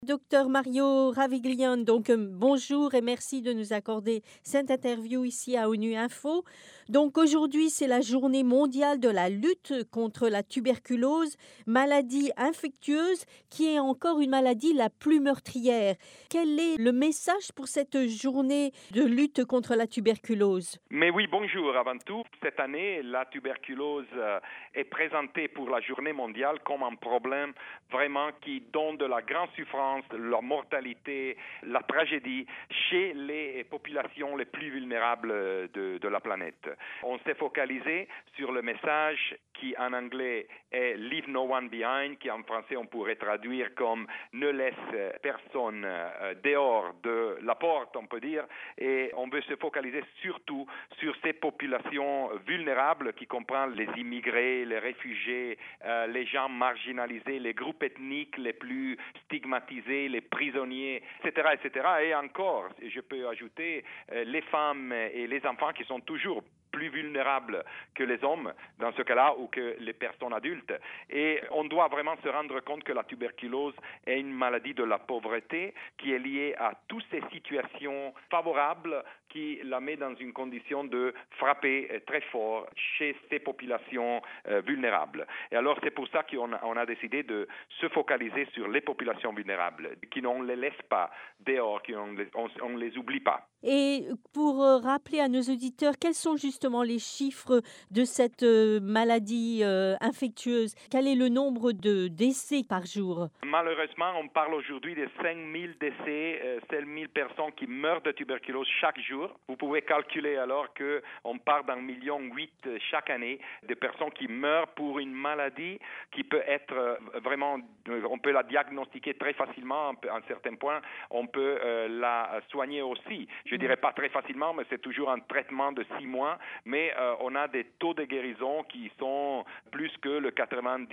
Docteur Mario Raviglione, bonjour et merci de nous accorder cette interview ici à ONU Info. Donc aujourd'hui, c'est la journée mondiale de la lutte contre la tuberculose, maladie infectieuse qui est encore une maladie la plus meurtrière. Quel est le message pour cette journée de lutte contre la tuberculose? Mais oui, bonjour. Avant tout, cette année, la tuberculose est présentée pour la journée mondiale comme un problème vraiment qui donne de la grande souffrance, la mortalité, la tragédie chez les populations les plus vulnérables de la planète. On s'est focalisé sur le message qui en anglais est Leave no one behind, qui en français on pourrait traduire comme ne laisse personne dehors de la porte, on peut dire, et on veut se focaliser surtout sur ces populations vulnérables qui comprennent les immigrés, les réfugiés, les gens marginalisés, les groupes ethniques les plus stigmatisés, les prisonniers, etc., etc. Et encore, je peux ajouter les femmes et les enfants qui sont toujours plus vulnérables que les hommes dans ce cas-là ou que les personnes adultes. Et on doit vraiment se rendre compte que la tuberculose est une maladie de la pauvreté qui est liée à toutes ces situations favorables qui la met dans une condition de frapper très fort chez ces populations vulnérables. Et alors c'est pour ça qu'on a décidé de se focaliser sur les populations vulnérables, qui ne les laisse pas dehors, qu'on ne les oublie pas. Et pour rappeler à nos auditeurs, quels sont justement les chiffres de cette maladie infectieuse? Quel est le nombre de décès par jour? Malheureusement, on parle aujourd'hui de 5 000 décès, 5 000 personnes qui meurent de tuberculose chaque jour. Vous pouvez calculer alors qu'on parle d'un 1,8 million chaque année de personnes qui meurent pour une maladie qui peut être vraiment, on peut la diagnostiquer très facilement à un certain point, on peut la soigner aussi. Je dirais pas très facilement, mais c'est toujours un traitement de 6 mois, mais on a des taux de guérison qui sont plus que le 90%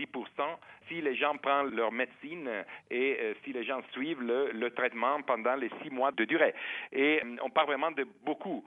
si les gens prennent leur médecine et si les gens suivent le traitement pendant les 6 mois de durée. Et on parle vraiment de beaucoup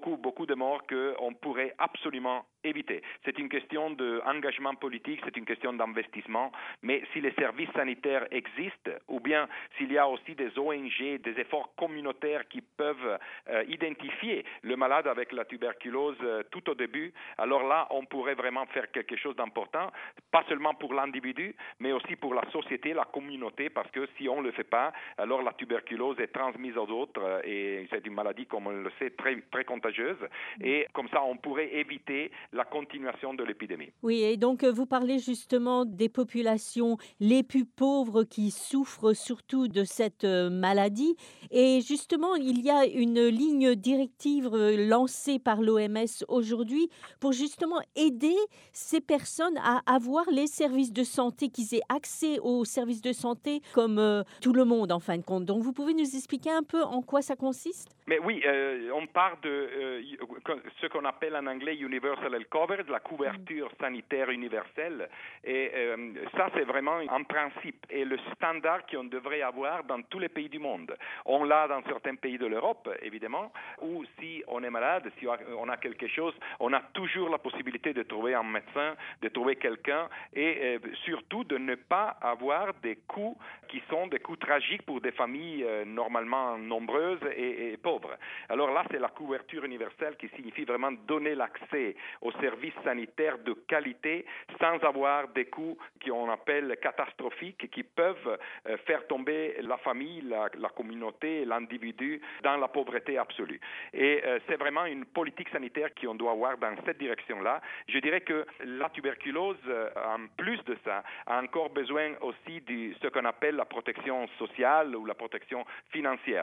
de morts qu'on pourrait absolument éviter. C'est une question d'engagement politique, c'est une question d'investissement, mais si les services sanitaires existent, ou bien s'il y a aussi des ONG, des efforts communautaires qui peuvent identifier le malade avec la tuberculose tout au début, alors là, on pourrait vraiment faire quelque chose d'important, pas seulement pour l'individu, mais aussi pour la société, la communauté, parce que si on ne le fait pas, alors la tuberculose est transmise aux autres et c'est une maladie, comme on le sait, très, très contagieuse. Et comme ça, on pourrait éviter la continuation de l'épidémie. Oui, et donc vous parlez justement des populations les plus pauvres qui souffrent surtout de cette maladie. Et justement, il y a une ligne directive lancée par l'OMS aujourd'hui pour justement aider ces personnes à avoir les services de santé, qu'ils aient accès aux services de santé comme tout le monde en fin de compte. Donc vous pouvez nous expliquer un peu en quoi ça consiste? Mais oui, on parle de ce qu'on appelle en anglais Universal Health Coverage, la couverture sanitaire universelle. Et ça, c'est vraiment un principe et le standard qu'on devrait avoir dans tous les pays du monde. On l'a dans certains pays de l'Europe, évidemment, où si on est malade, si on a quelque chose, on a toujours la possibilité de trouver un médecin, de trouver quelqu'un et surtout de ne pas avoir des coûts qui sont des coûts tragiques pour des familles normalement nombreuses et pauvres. Alors là, c'est la couverture universelle qui signifie vraiment donner l'accès aux services sanitaires de qualité sans avoir des coûts qu'on appelle catastrophiques qui peuvent faire tomber la famille, la communauté, l'individu dans la pauvreté absolue. Et c'est vraiment une politique sanitaire qu'on doit avoir dans cette direction-là. Je dirais que la tuberculose, en plus de ça, a encore besoin aussi de ce qu'on appelle la protection sociale ou la protection financière.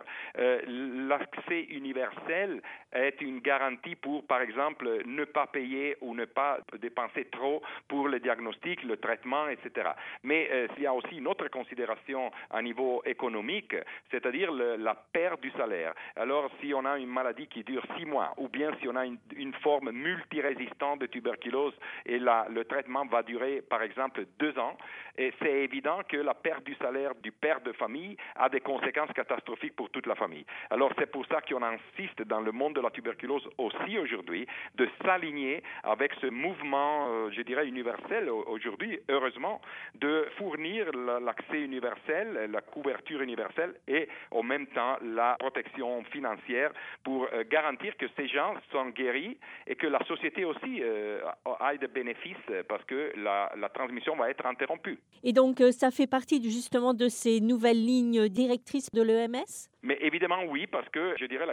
L'accès universel est une garantie pour, par exemple, ne pas payer ou ne pas dépenser trop pour le diagnostic, le traitement, etc. Mais il y a aussi une autre considération à niveau économique, c'est-à-dire la perte du salaire. Alors, si on a une maladie qui dure 6 mois, ou bien si on a une forme multirésistante de tuberculose et le traitement va durer, par exemple, 2 ans, et c'est évident que la perte du salaire du père de famille a des conséquences catastrophiques pour toute la famille. Alors, c'est pour ça qu'on insiste dans le monde de la tuberculose aussi aujourd'hui de s'aligner avec ce mouvement, je dirais, universel aujourd'hui, heureusement, de fournir l'accès universel, la couverture universelle et en même temps la protection financière pour garantir que ces gens sont guéris et que la société aussi ait des bénéfices parce que la transmission va être interrompue. Et donc, ça fait partie justement de ces nouvelles lignes directrices de l'EMS? Mais évidemment, oui, parce que je dirais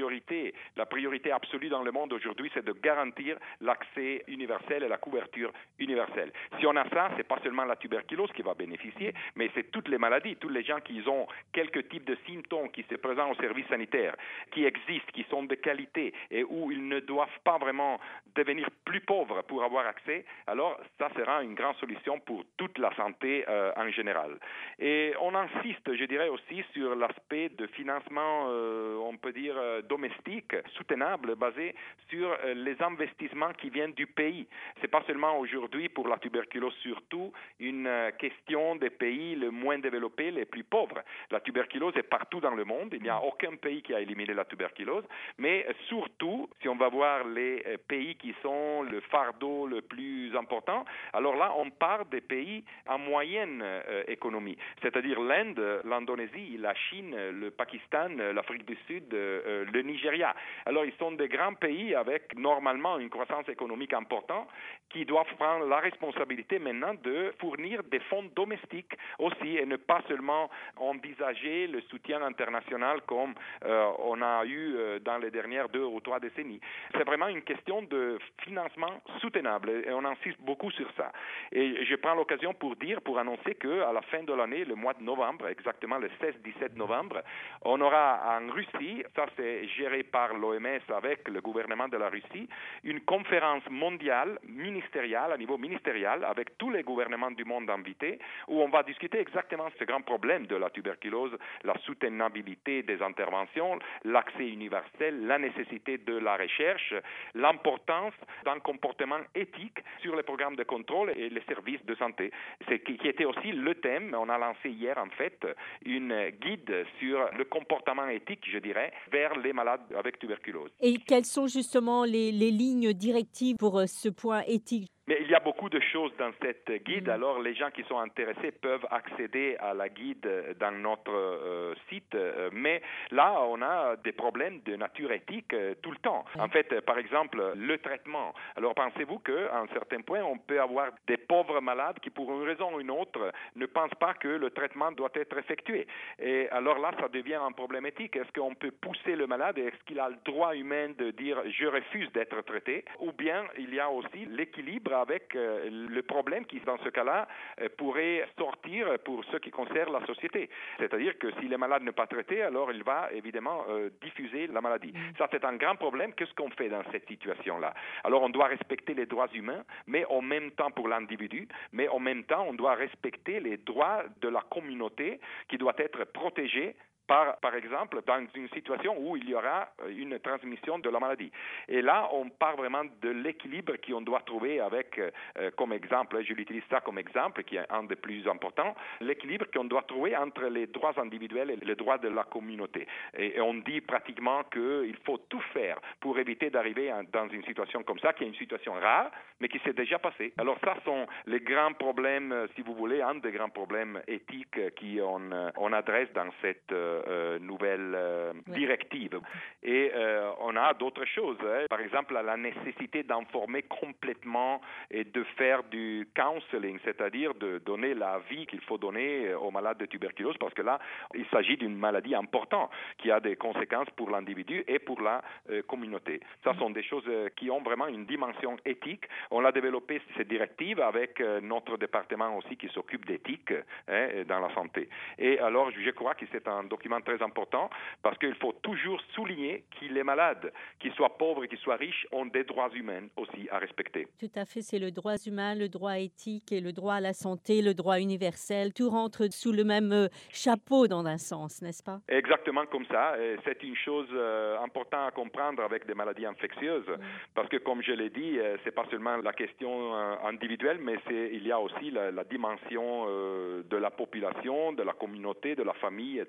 la priorité absolue dans le monde aujourd'hui, c'est de garantir l'accès universel et la couverture universelle. Si on a ça, c'est pas seulement la tuberculose qui va bénéficier, mais c'est toutes les maladies, tous les gens qui ont quelques types de symptômes qui se présentent au service sanitaire, qui existent, qui sont de qualité et où ils ne doivent pas vraiment devenir plus pauvres pour avoir accès. Alors, ça sera une grande solution pour toute la santé en général. Et on insiste, je dirais aussi, sur l'aspect de financement, on peut dire, domestique, soutenable, basé sur les investissements qui viennent du pays. C'est pas seulement aujourd'hui, pour la tuberculose surtout, une question des pays les moins développés, les plus pauvres. La tuberculose est partout dans le monde. Il n'y a aucun pays qui a éliminé la tuberculose. Mais surtout, si on va voir les pays qui sont le fardeau le plus important, alors là, on parle des pays en moyenne économie, c'est-à-dire l'Inde, l'Indonésie, la Chine, le Pakistan, l'Afrique du Sud, le Nigeria. Alors, ils sont des grands pays avec normalement une croissance économique importante qui doivent prendre la responsabilité maintenant de fournir des fonds domestiques aussi et ne pas seulement envisager le soutien international comme on a eu dans les dernières 2 ou 3 décennies. C'est vraiment une question de financement soutenable et on insiste beaucoup sur ça. Et je prends l'occasion pour annoncer qu'à la fin de l'année, le mois de novembre, exactement le 16-17 novembre, on aura en Russie, ça c'est géré par l'OMS avec le gouvernement de la Russie, une conférence mondiale ministérielle, à niveau ministériel, avec tous les gouvernements du monde invités, où on va discuter exactement ce grand problème de la tuberculose, la soutenabilité des interventions, l'accès universel, la nécessité de la recherche, l'importance d'un comportement éthique sur les programmes de contrôle et les services de santé. C'est qui était aussi le thème. On a lancé hier, en fait, une guide sur le comportement éthique, je dirais, vers les malades avec tuberculose. Et quelles sont justement les lignes directives pour ce point éthique? Mais il y a beaucoup de choses dans cette guide, alors les gens qui sont intéressés peuvent accéder à la guide dans notre site, mais là on a des problèmes de nature éthique tout le temps. En fait, par exemple, le traitement. Alors pensez-vous qu'à un certain point, on peut avoir des pauvres malades qui pour une raison ou une autre ne pensent pas que le traitement doit être effectué. Et alors là, ça devient un problème éthique. Est-ce qu'on peut pousser le malade et est-ce qu'il a le droit humain de dire « je refuse d'être traité » ou bien il y a aussi l'équilibre avec le problème qui, dans ce cas-là, pourrait sortir pour ce qui concerne la société. C'est-à-dire que si le malade n'est pas traité, alors il va évidemment diffuser la maladie. Ça, c'est un grand problème. Qu'est-ce qu'on fait dans cette situation-là? Alors, on doit respecter les droits humains, mais en même temps pour l'individu, mais en même temps, on doit respecter les droits de la communauté qui doit être protégée par exemple, dans une situation où il y aura une transmission de la maladie. Et là, on part vraiment de l'équilibre qu'on doit trouver avec, comme exemple, je l'utilise ça comme exemple, qui est un des plus importants, l'équilibre qu'on doit trouver entre les droits individuels et les droits de la communauté. Et on dit pratiquement qu'il faut tout faire pour éviter d'arriver dans une situation comme ça, qui est une situation rare, mais qui s'est déjà passée. Alors ça sont les grands problèmes, si vous voulez, un des grands problèmes éthiques qu'on adresse dans cette nouvelle directive. Et on a d'autres choses. Par exemple, la nécessité d'informer complètement et de faire du counseling, c'est-à-dire de donner la vie qu'il faut donner aux malades de tuberculose, parce que là, il s'agit d'une maladie importante qui a des conséquences pour l'individu et pour la communauté. Ça sont des choses qui ont vraiment une dimension éthique. On a développé cette directive avec notre département aussi qui s'occupe d'éthique dans la santé. Et alors, je crois que c'est un document très important parce qu'il faut toujours souligner que les malades, qu'ils soient pauvres et qu'ils soient riches, ont des droits humains aussi à respecter. Tout à fait, c'est le droit humain, le droit éthique et le droit à la santé, le droit universel. Tout rentre sous le même chapeau dans un sens, n'est-ce pas? Exactement comme ça. Et c'est une chose importante à comprendre avec des maladies infectieuses parce que, comme je l'ai dit, c'est pas seulement la question individuelle, mais il y a aussi la dimension de la population, de la communauté, de la famille, etc.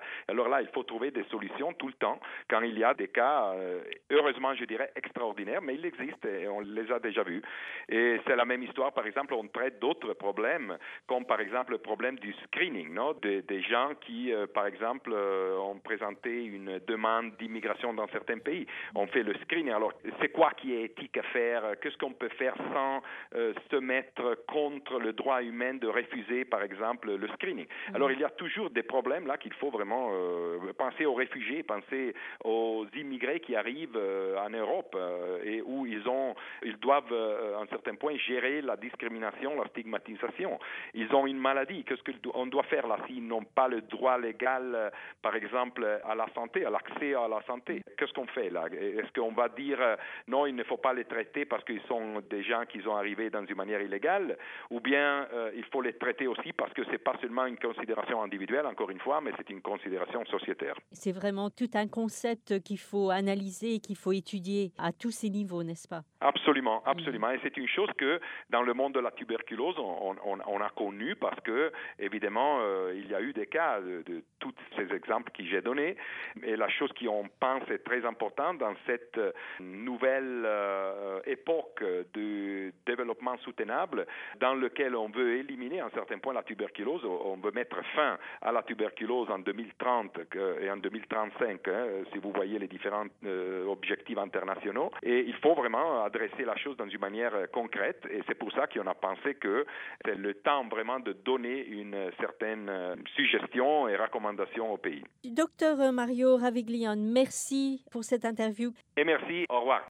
Alors là, il faut trouver des solutions tout le temps quand il y a des cas, heureusement, je dirais, extraordinaires, mais il existe et on les a déjà vus. Et c'est la même histoire, par exemple, on traite d'autres problèmes, comme par exemple le problème du screening, non? Des gens qui, par exemple, ont présenté une demande d'immigration dans certains pays. On fait le screening. Alors, c'est quoi qui est éthique à faire? Qu'est-ce qu'on peut faire sans se mettre contre le droit humain de refuser, par exemple, le screening? Alors, il y a toujours des problèmes là qu'il faut vraiment penser aux réfugiés, penser aux immigrés qui arrivent en Europe et où ils doivent à un certain point gérer la discrimination, la stigmatisation. Ils ont une maladie. Qu'est-ce qu'on doit faire là s'ils n'ont pas le droit légal, par exemple, à la santé, à l'accès à la santé? Qu'est-ce qu'on fait là? Est-ce qu'on va dire non, il ne faut pas les traiter parce qu'ils sont des gens qui sont arrivés dans une manière illégale, ou bien il faut les traiter aussi parce que c'est pas seulement une considération individuelle, encore une fois, mais c'est une considération sociétaire. C'est vraiment tout un concept qu'il faut analyser et qu'il faut étudier à tous ces niveaux, n'est-ce pas? Absolument, absolument. Et c'est une chose que dans le monde de la tuberculose, on a connu parce que, évidemment, il y a eu des cas de tous ces exemples que j'ai donnés. Et la chose qu'on pense est très importante dans cette nouvelle époque de développement soutenable dans lequel on veut éliminer à un certain point la tuberculose, on veut mettre fin à la tuberculose en 2030 et en 2035, si vous voyez les différents objectifs internationaux. Et il faut vraiment adresser la chose dans une manière concrète et c'est pour ça qu'on a pensé que c'est le temps vraiment de donner une certaine suggestion et recommandation au pays. Docteur Mario Raviglione, merci pour cette interview. Et merci, au revoir.